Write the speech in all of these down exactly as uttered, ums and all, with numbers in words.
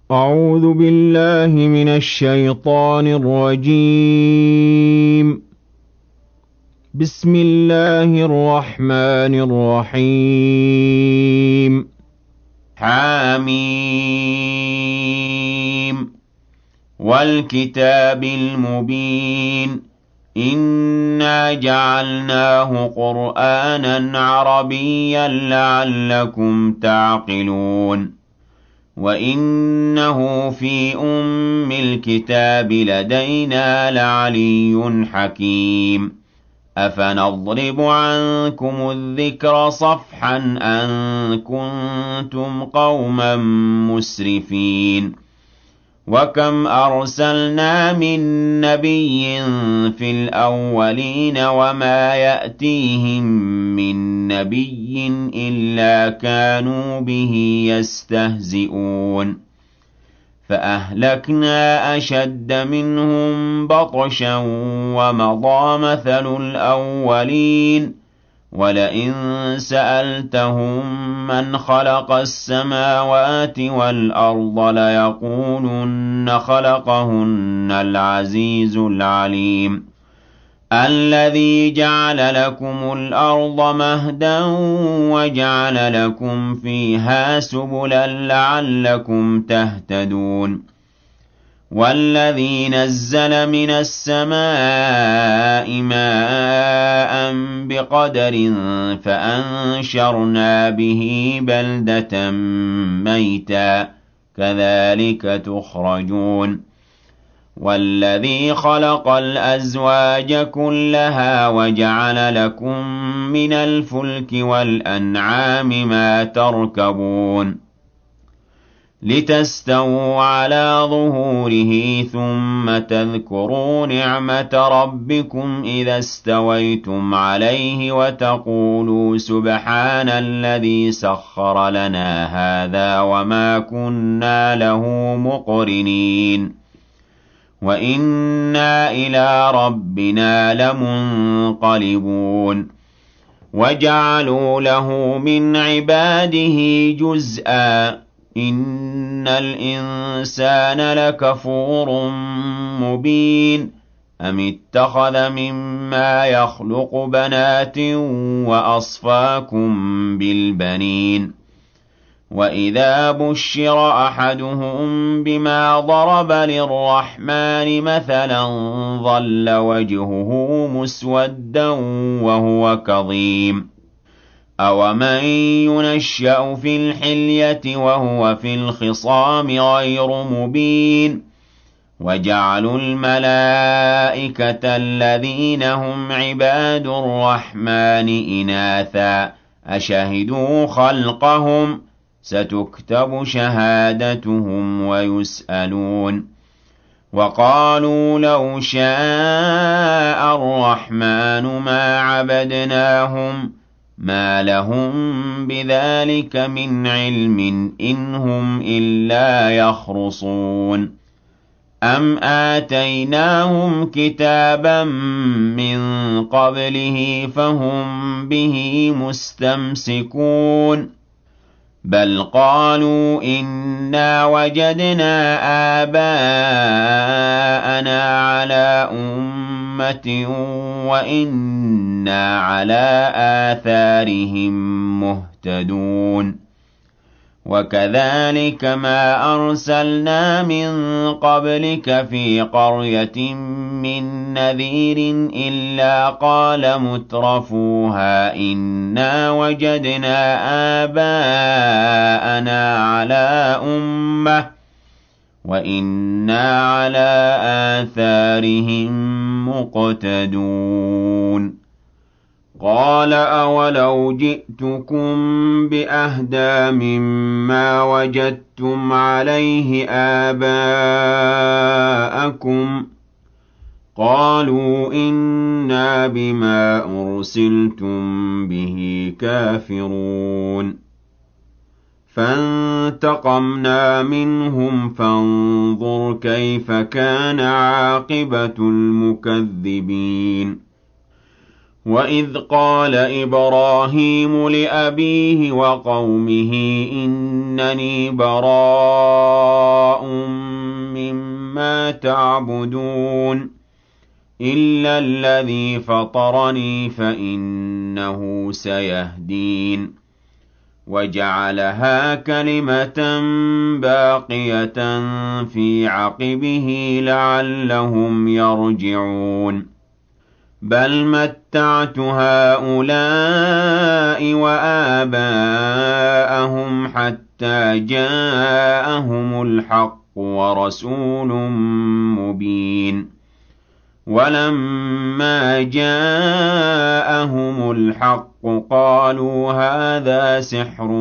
أعوذ بالله من الشيطان الرجيم. بسم الله الرحمن الرحيم. حاميم والكتاب المبين إنا جعلناه قرآنا عربيا لعلكم تعقلون وإنه في أم الكتاب لدينا لعلي حكيم أفنضرب عنكم الذكر صفحا أن كنتم قوما مسرفين وكم أرسلنا من نبي في الأولين وما يأتيهم من نبي إلا كانوا به يستهزئون فأهلكنا أشد منهم بطشا ومضى مثل الأولين ولئن سألتهم من خلق السماوات والأرض ليقولن خلقهن العزيز العليم الذي جعل لكم الأرض مهدا وجعل لكم فيها سبلا لعلكم تهتدون والذي نزل من السماء ماء بقدر فأنشرنا به بلدة ميتا كذلك تخرجون والذي خلق الأزواج كلها وجعل لكم من الفلك والأنعام ما تركبون لتستووا على ظهوره ثم تذكروا نعمة ربكم إذا استويتم عليه وتقولوا سبحان الذي سخر لنا هذا وما كنا له مقرنين وإنا إلى ربنا لمنقلبون وجعلوا له من عباده جزءا إن الإنسان لكفور مبين أم اتخذ مما يخلق بنات وأصفاكم بالبنين وإذا بشر أحدهم بما ضرب للرحمن مثلا ظل وجهه مسودا وهو كظيم أومن ينشأ في الحلية وهو في الخصام غير مبين وجعلوا الملائكة الذين هم عباد الرحمن إناثا أشهدوا خلقهم ستكتب شهادتهم ويسألون وقالوا لو شاء الرحمن ما عبدناهم ما لهم بذلك من علم إن هم إلا يخرصون أم آتيناهم كتابا من قبله فهم به مستمسكون بل قالوا إنا وجدنا آباءنا على أمة وإنا على آثارهم مهتدون وكذلك ما أرسلنا من قبلك في قرية من نذير إلا قال مترفوها إنا وجدنا آباءنا على أمة وإنا على آثارهم مقتدون قال أولو جئتكم بأهدى مما وجدتم عليه آباءكم قالوا إنا بما أرسلتم به كافرون فانتقمنا منهم فانظر كيف كان عاقبة المكذبين وَإِذْ قَالَ إِبْرَاهِيمُ لِأَبِيهِ وَقَوْمِهِ إِنَّ إنني براء مما تعبدون إلا الذي فطرني فإنه سيهدين وجعلها كلمة باقية في عقبه لعلهم يرجعون بل متعت هؤلاء وآباءهم حتى جاءهم الحق ورسول مبين ولما جاءهم الحق قالوا هذا سحر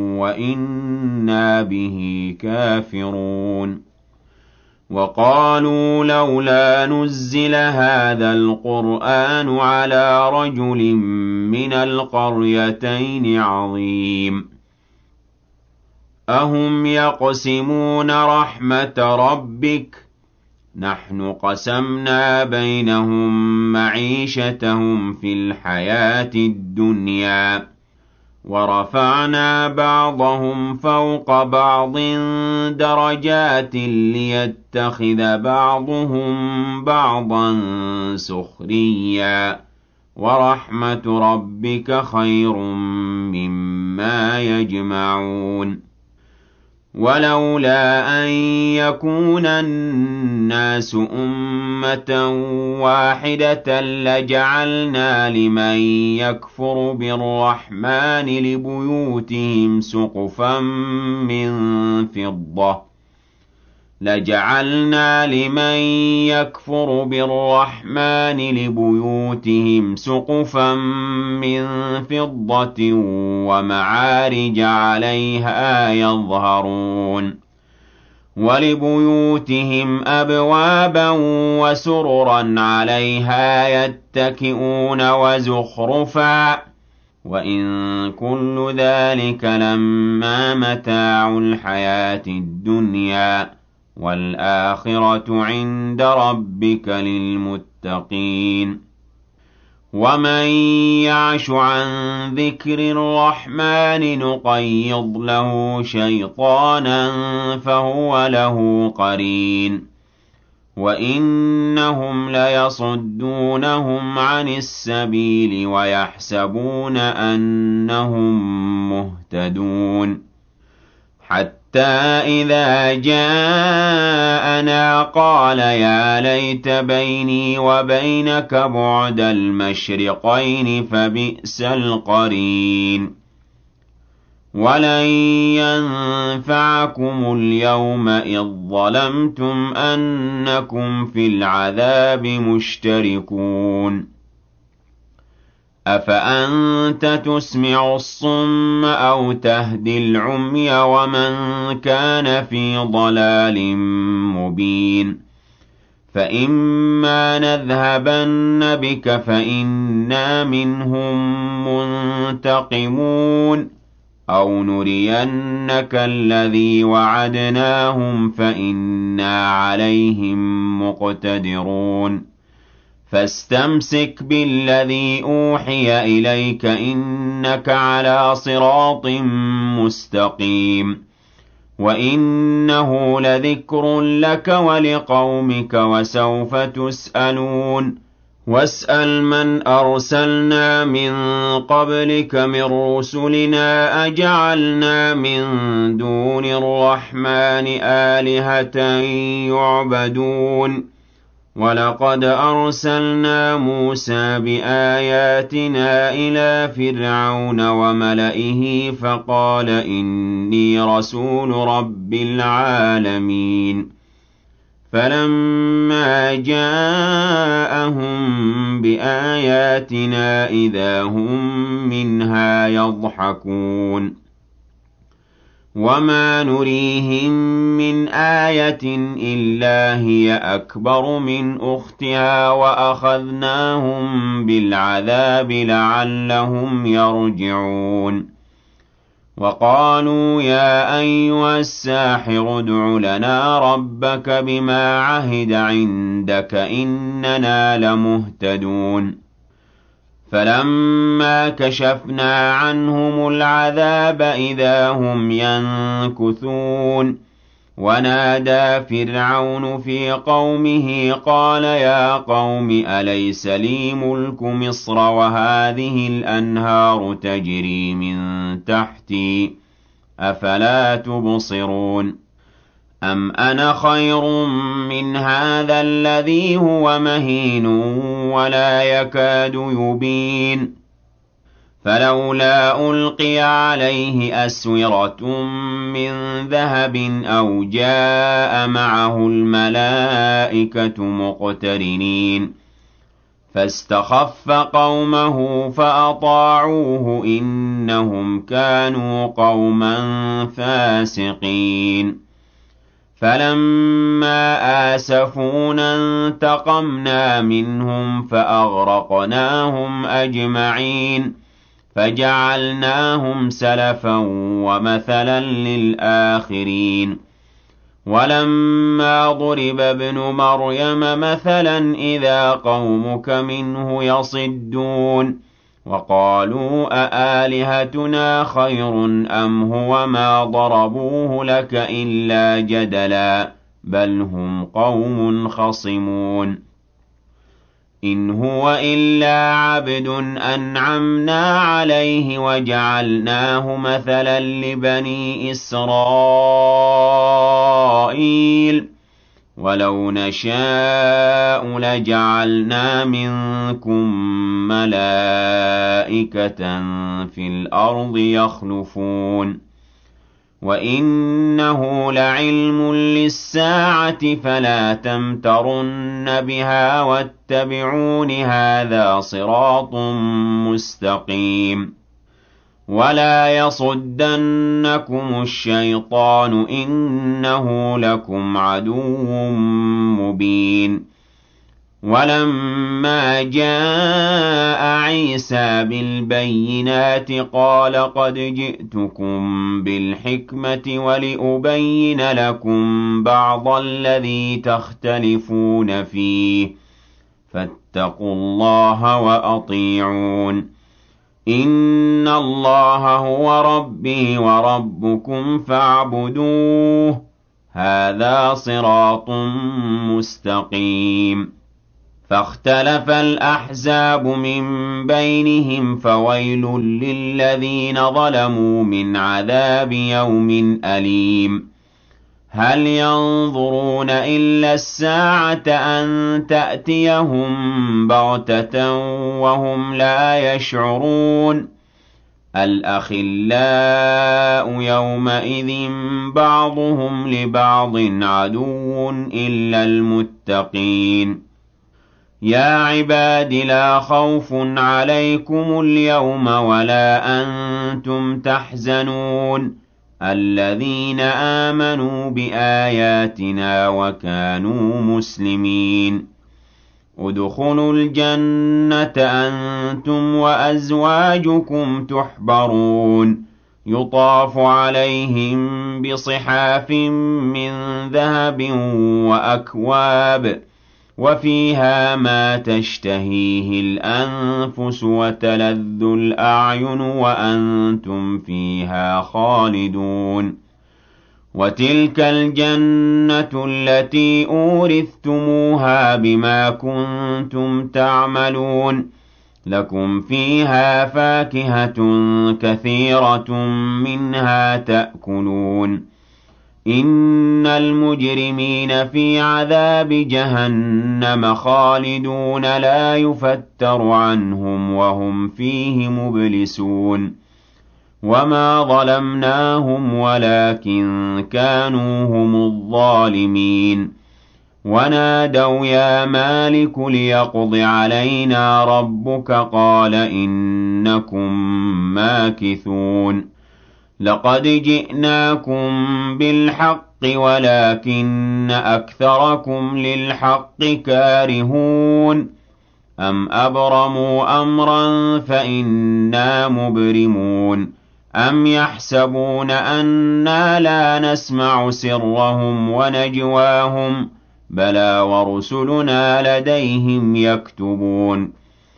وإنا به كافرون وقالوا لولا نزل هذا القرآن على رجل من القريتين عظيم أهم يقسمون رحمة ربك نحن قسمنا بينهم معيشتهم في الحياة الدنيا ورفعنا بعضهم فوق بعض درجات ليتخذ بعضهم بعضا سخريا ورحمة ربك خير مما يجمعون ولولا أن يكون الناس أمة واحدة لجعلنا لمن يكفر بالرحمن لبيوتهم سقفا من فضة لجعلنا لمن يكفر بالرحمن لبيوتهم سقفا من فضة ومعارج عليها يظهرون ولبيوتهم أبوابا وسررا عليها يتكئون وزخرفا وإن كل ذلك لما متاع الحياة الدنيا والآخرة عند ربك للمتقين ومن يعش عن ذكر الرحمن نقيض له شيطانا فهو له قرين وإنهم ليصدونهم عن السبيل ويحسبون أنهم مهتدون حتى إذا جاءنا قال يا ليت بيني وبينك بعد المشرقين فبئس القرين ولن ينفعكم اليوم إذ ظلمتم أنكم في العذاب مشتركون أفأنت تسمع الصم أو تهدي العمي ومن كان في ضلال مبين فإما نذهبن بك فإنا منهم منتقمون أو نرينك الذي وعدناهم فإنا عليهم مقتدرون فاستمسك بالذي أوحي إليك إنك على صراط مستقيم وإنه لذكر لك ولقومك وسوف تسألون واسأل من أرسلنا من قبلك من رسلنا أجعلنا من دون الرحمن آلهة يعبدون ولقد أرسلنا موسى بآياتنا إلى فرعون وملئه فقال إني رسول رب العالمين فلما جاءهم بآياتنا إذا هم منها يضحكون وما نريهم من آية إلا هي أكبر من أختها وأخذناهم بالعذاب لعلهم يرجعون وقالوا يا أيها الساحر ادع لنا ربك بما عهد عندك إننا لمهتدون فَلَمَّا كَشَفْنَا عَنْهُمُ الْعَذَابَ إِذَا هُمْ يَنكُثُونَ وَنَادَىٰ فِرْعَوْنُ فِي قَوْمِهِ قَالَ يَا قَوْمِ أَلَيْسَ لِي مُلْكُ مِصْرَ وَهَٰذِهِ الْأَنْهَارُ تَجْرِي مِن تَحْتِي أَفَلَا تُبْصِرُونَ أَمْ أَنَا خَيْرٌ مِّنْ هَٰذَا الَّذِي هُوَ مَهِينٌ وَلَا يَكَادُ يُبِينُ فَلَوْلَا أُلْقِيَ عَلَيْهِ أَسْوِرَةٌ مِّن ذَهَبٍ أَوْ جَاءَ مَعَهُ الْمَلَائِكَةُ مُقْتَرِنِينَ فَاسْتَخَفَّ قَوْمَهُ فَأَطَاعُوهُ إِنَّهُمْ كَانُوا قَوْمًا فَاسِقِينَ فَلَمَّا آسَفُونَا انتَقَمْنَا مِنْهُمْ فَأَغْرَقْنَاهُمْ أَجْمَعِينَ فَجَعَلْنَاهُمْ سَلَفًا وَمَثَلًا لِّلْآخِرِينَ وَلَمَّا ضُرِبَ ابْنُ مَرْيَمَ مَثَلًا إِذَا قَوْمُكَ مِنْهُ يَصِدُّونَ وَقَالُوا أَآلِهَتُنَا خَيْرٌ أَمْ هُوَ مَا ضَرَبُوهُ لَكَ إِلَّا جَدَلًا بَلْ هُمْ قَوْمٌ خَصِمُونَ إِنْ هُوَ إِلَّا عَبْدٌ أَنْعَمْنَا عَلَيْهِ وَجَعَلْنَاهُ مَثَلًا لِّبَنِي إِسْرَائِيلَ وَلَوْ نَشَاءُ لَجَعَلْنَا مِنكُم مَّلَائِكَةً فِي الْأَرْضِ يَخْلُفُونَ وَإِنَّهُ لَعِلْمٌ لِّلسَّاعَةِ فَلَا تَمْتَرُنَّ بِهَا وَاتَّبِعُونِ هَٰذَا صِرَاطٌ مُّسْتَقِيمٌ وَلَا يَصُدَّنَّكُمُ الشَّيْطَانُ ۖ إِنَّهُ لَكُمْ عَدُوٌّ مُّبِينٌ وَلَمَّا جَاءَ عِيسَىٰ بِالْبَيِّنَاتِ قَالَ قَدْ جِئْتُكُم بِالْحِكْمَةِ وَلِأُبَيِّنَ لَكُم بَعْضَ الَّذِي تَخْتَلِفُونَ فِيهِ فَاتَّقُوا اللَّهَ وَأَطِيعُونِ إِنَّ اللَّهَ هُوَ رَبِّي وَرَبُّكُمْ فَاعْبُدُوهُ هَٰذَا صِرَاطٌ مُّسْتَقِيمٌ فَاخْتَلَفَ الْأَحْزَابُ مِن بَيْنِهِمْ فَوَيْلٌ لِّلَّذِينَ ظَلَمُوا مِنْ عَذَابِ يَوْمٍ أَلِيمٍ هَلْ يَنظُرُونَ إِلَّا السَّاعَةَ أَن تَأْتِيَهُم بَغْتَةً وَهُمْ لَا يَشْعُرُونَ الْأَخِلَّاءُ يَوْمَئِذٍ بَعْضُهُمْ لِبَعْضٍ عَدُوٌّ إِلَّا الْمُتَّقِينَ يَا عِبَادِ لَا خَوْفٌ عَلَيْكُمُ الْيَوْمَ وَلَا أَنتُمْ تَحْزَنُونَ الَّذِينَ آمَنُوا بِآيَاتِنَا وَكَانُوا مُسْلِمِينَ ادْخُلُوا الْجَنَّةَ أَنتُمْ وَأَزْوَاجُكُمْ تُحْبَرُونَ يُطَافُ عَلَيْهِم بِصِحَافٍ مِّن ذَهَبٍ وَأَكْوَابٍ وَفِيهَا مَا تَشْتَهِيهِ الْأَنفُسُ وَتَلَذُّ الْأَعْيُنُ وَأَنتُمْ فِيهَا خَالِدُونَ وَتِلْكَ الْجَنَّةُ الَّتِي أُورِثْتُمُوهَا بِمَا كُنتُمْ تَعْمَلُونَ لَكُمْ فِيهَا فَاكِهَةٌ كَثِيرَةٌ مِّنْهَا تَأْكُلُونَ إِنَّ الْمُجْرِمِينَ فِي عَذَابِ جَهَنَّمَ خَالِدُونَ لَا يُفَتَّرُ عَنْهُمْ وَهُمْ فِيهِ مُبْلِسُونَ وَمَا ظَلَمْنَاهُمْ وَلَٰكِن كَانُوا هُمُ الظَّالِمِينَ وَنَادَوْا يَا مَالِكُ لِيَقْضِ عَلَيْنَا رَبُّكَ قَالَ إِنَّكُم مَّاكِثُونَ لَقَدْ جِئْنَاكُم بِالْحَقِّ وَلَٰكِنَّ أَكْثَرَكُمْ لِلْحَقِّ كَارِهُونَ أَمْ أَبْرَمُوا أَمْرًا فَإِنَّا مُبْرِمُونَ أَمْ يَحْسَبُونَ أَنَّا لَا نَسْمَعُ سِرَّهُمْ وَنَجْوَاهُم بَلَىٰ وَرُسُلُنَا لَدَيْهِمْ يَكْتُبُونَ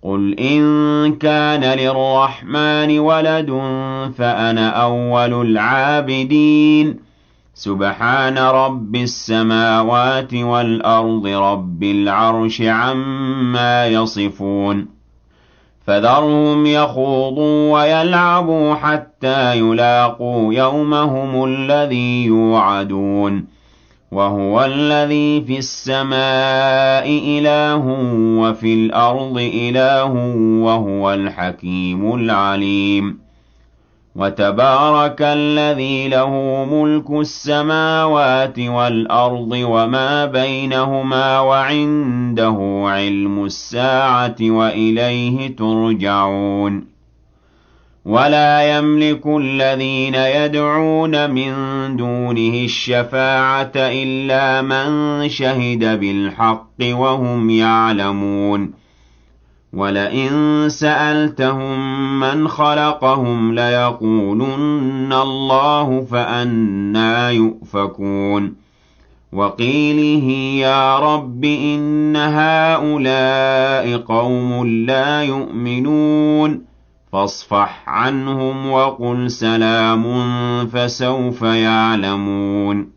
قُلْ إِن كَانَ لِلرَّحْمَٰنِ وَلَدٌ فَأَنَا أَوَّلُ الْعَابِدِينَ سُبْحَانَ رَبِّ السَّمَاوَاتِ وَالْأَرْضِ رَبِّ الْعَرْشِ عَمَّا يَصِفُونَ فَذَرْهُمْ يَخُوضُوا وَيَلْعَبُوا حَتَّىٰ يُلَاقُوا يَوْمَهُمُ الَّذِي يُوعَدُونَ وَهُوَ الَّذِي فِي السَّمَاءِ إِلَٰهٌ وَفِي الْأَرْضِ إِلَٰهٌ وَهُوَ الْحَكِيمُ الْعَلِيمُ وَتَبَارَكَ الَّذِي لَهُ مُلْكُ السَّمَاوَاتِ وَالْأَرْضِ وَمَا بَيْنَهُمَا وَعِندَهُ عِلْمُ السَّاعَةِ وَإِلَيْهِ تُرْجَعُونَ وَلَا يَمْلِكُ الَّذِينَ يَدْعُونَ مِن دُونِهِ الشَّفَاعَةَ إِلَّا مَن شَهِدَ بِالْحَقِّ وَهُمْ يَعْلَمُونَ وَلَئِن سَأَلْتَهُم مَّنْ خَلَقَهُمْ لَيَقُولُنَّ اللَّهُ فَأَنَّىٰ يُؤْفَكُونَ وَقِيلِهِ يَا رَبِّ إِنَّ هَٰؤُلَاءِ قَوْمٌ لَّا يُؤْمِنُونَ فَاصْفَحْ عَنْهُمْ وَقُلْ سَلَامٌ فَسَوْفَ يَعْلَمُونَ